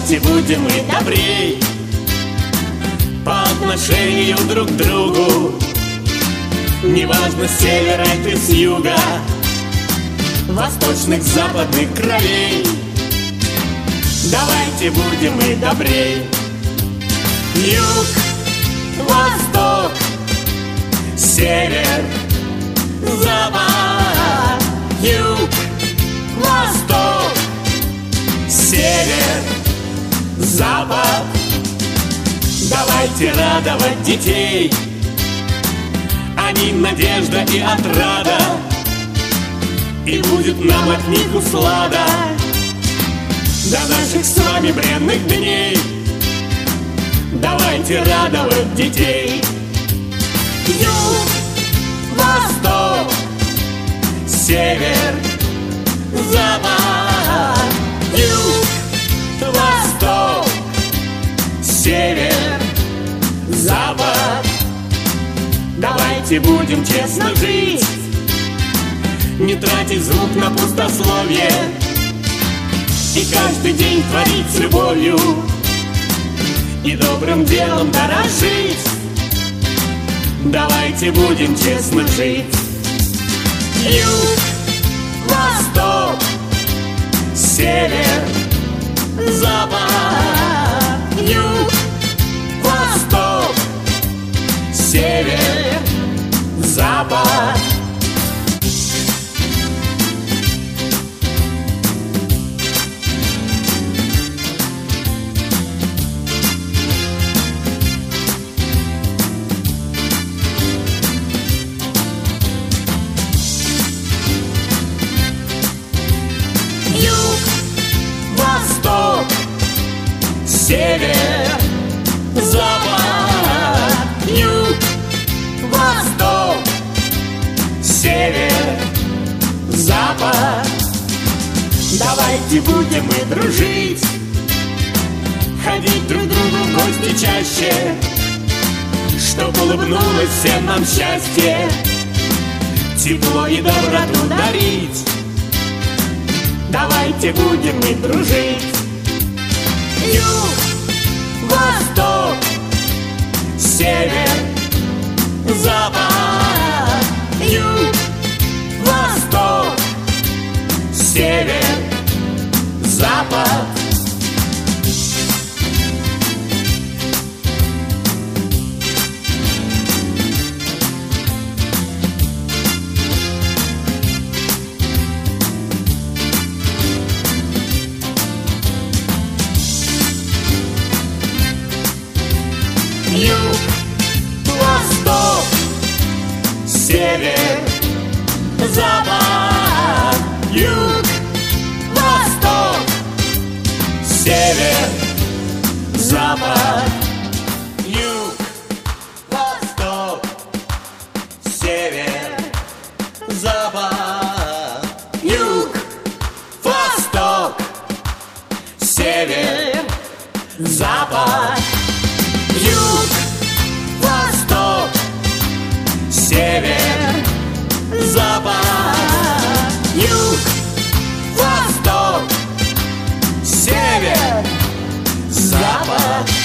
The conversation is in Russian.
Давайте будем мы добрей по отношению друг к другу. Неважно, с севера ты, с юга, восточных, западных кровей. Давайте будем мы добрей. Юг, восток, север, запад. Юг, восток, север, запад. Давайте радовать детей, они надежда и отрада, и будет нам от них услада до наших с вами бренных дней. Давайте радовать детей. Юг, восток, север, запад. Юг, восток, север, запад. Давайте будем честно жить, не тратить звук на пустословие, и каждый день творить с любовью и добрым делом дорожить. Давайте будем честно жить. Юг, восток, север, запад. Юг, восток, север, запад. Юг, восток, север, запад. Юг, восток, север, запад. Давайте будем мы дружить, ходить друг другу в гости чаще, чтоб улыбнулось всем нам счастье, тепло и доброту дарить. Давайте будем мы дружить. Юг, восток, север, запад. Юг, восток, север, запад. Юг, восток, север, запад. Юг, восток, север, запад. Юг, восток, север, запад. Юг, восток, север, запад. Юг, восток, север, запад. Юг, восток, север, запад.